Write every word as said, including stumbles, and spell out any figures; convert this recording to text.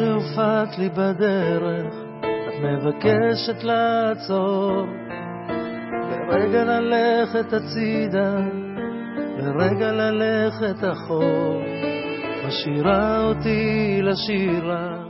שהופעת לי בדרך, את מבקשת לעצור, לרגע ללכת הצידה, לרגע ללכת אחור, משאירה אותי לשירה